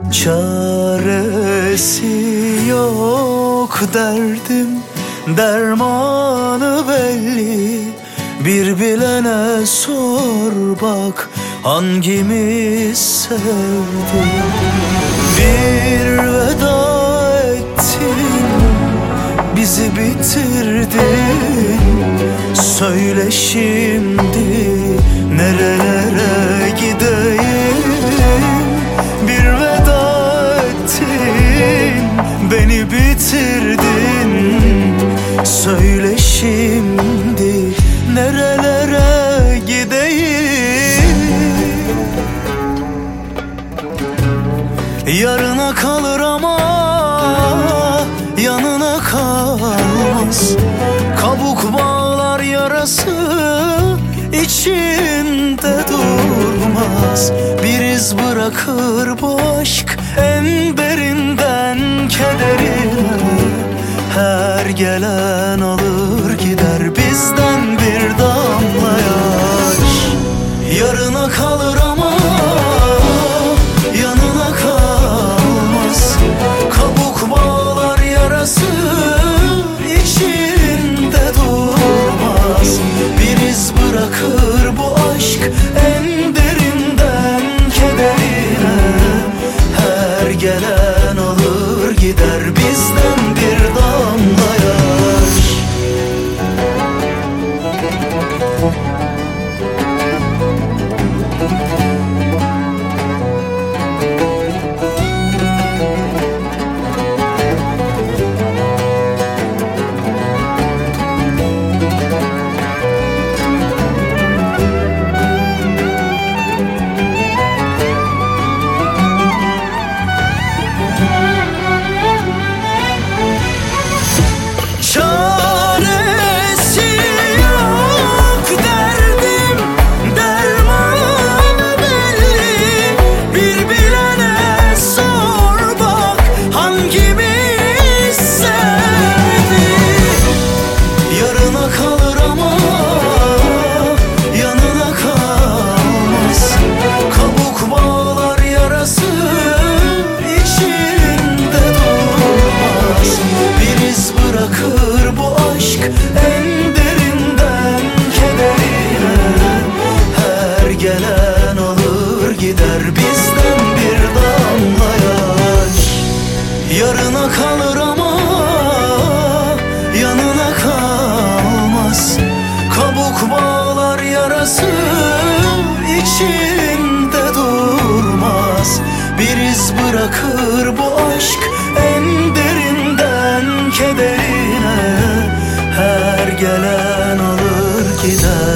Çaresi yok derdim, dermanı belli. Bir bilene sor bak, hangimiz sevdi? Bir veda ettin, bizi bitirdin. Söyle şimdi nerelere gideyim? Bir veda ettin, beni bitirdin. Söyle şimdi nerelere gideyim? Yarına kalır ama yanına kalmaz. Kabuk bağlar yarası, içinde durmaz. Bir iz bırakır bu aşk en derinden kederine. Her gelen alır gider bizden bir damla yaş. Yarına kalır ama yanına kalmaz. Kabuk bağlar yarası, içinde durmaz. Bir iz bırakır bu aşk en derinden kederine. Her gelen alır gider bizden bir damla yaş. Gelen alır gider bizden bir damla yaş. Yarına kalır ama yanına kalmaz. Kabuk bağlar yarası, içinde durmaz. Bir iz bırakır bu aşk en derinden kederine. Her gelen alır gider.